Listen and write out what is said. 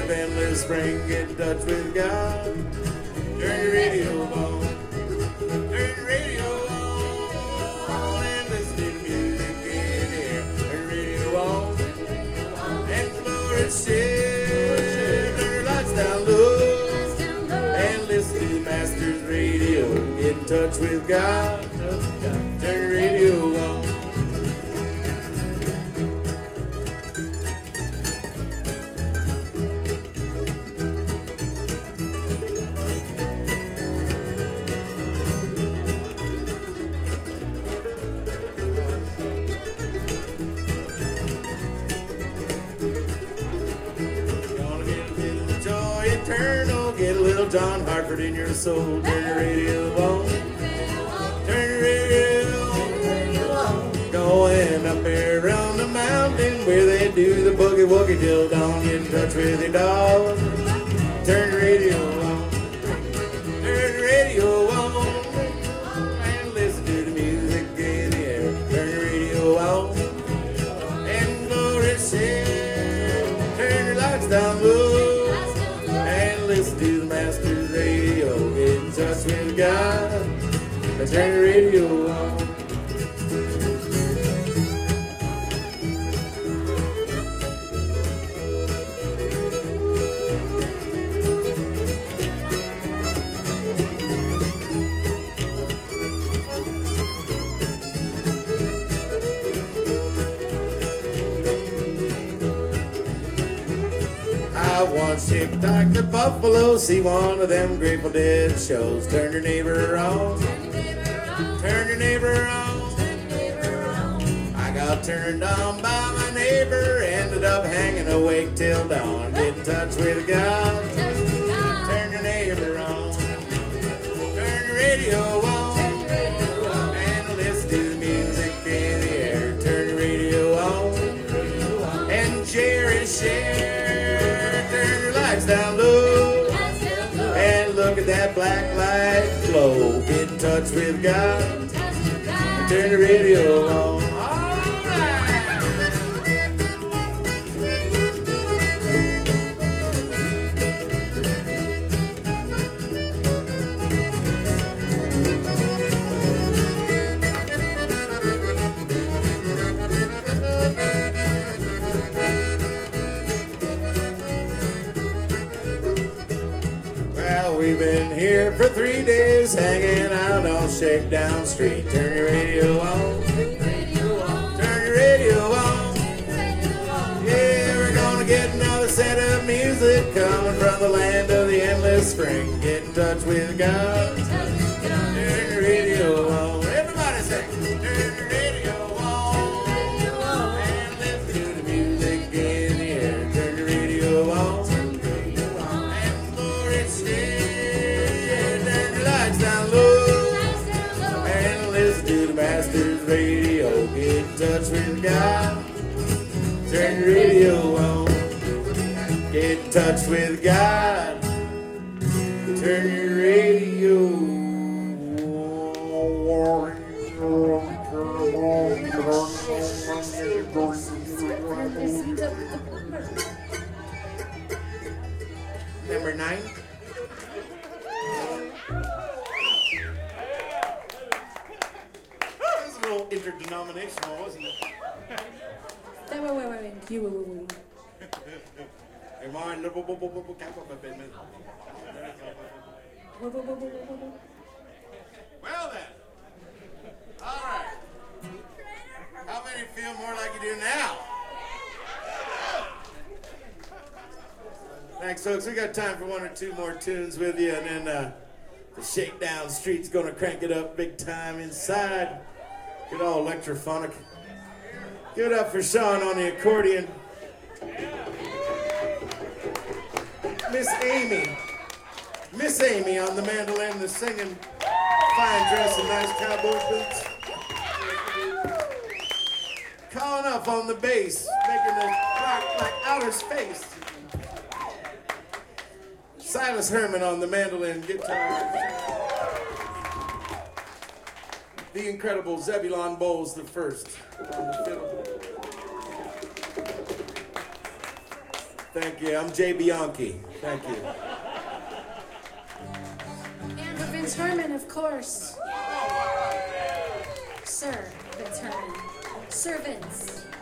of endless spring. Get in touch with God. Turn your radio on. Turn your radio on and listen to the music in here. Turn your radio on and flourish it. Turn your lights down low and listen to the Master's Radio. Get in touch with God. Turn your radio on. John Hartford in your soul. Turn your radio on. Turn your radio on. Going up there around the mountain where they do the boogie woogie till dawn. Get in touch with your dog. Turn your radio on. Turn your radio on and listen to the music in the air. Turn your radio on and glory sing. Turn your lights down low. Listen to the Master's Radio. Get in touch with God. Let's turn the radio on. I once hitchhiked to Buffalo, see one of them Grateful Dead shows. Turn your neighbor on. Turn your neighbor on. I got turned on by my neighbor, ended up hanging awake till dawn. Get in touch with God. Turn your neighbor on. Turn your radio on. And listen to the music in the air. Turn your radio on. And Jerry share. Down low and look at that black light glow. Get in touch with God. Turn the radio on. We've been here for 3 days, hanging out on Shakedown Street. Turn your radio on. Turn your radio on. Yeah, we're gonna get another set of music coming from the land of the endless spring. Get in touch with God. Turn your radio on. Everybody sing. Turn your radio on. And listen to the music in the air. Turn your radio on. Down low and listen to the Master's Radio. Get in touch with God. Turn your radio on. Get in touch with God. Turn your radio on. Number 9. Interdenominational, wasn't it? Wait. Hey, mine. Well then. All right. How many feel more like you do now? Thanks, folks. We got time for 1 or 2 more tunes with you, and then the Shakedown Street's gonna crank it up big time inside. Get all electrophonic. Give it up for Sean on the accordion. Miss Amy on the mandolin, the singing, fine dress and nice cowboy boots. Calling up on the bass, making it rock like outer space. Silas Herman on the mandolin, guitar. The incredible Zebulon Bowles the first on the fiddle. Thank you. I'm Jay Bianchi. Thank you. And Vince Herman, of course. Sir Vince Herman. Sir Vince.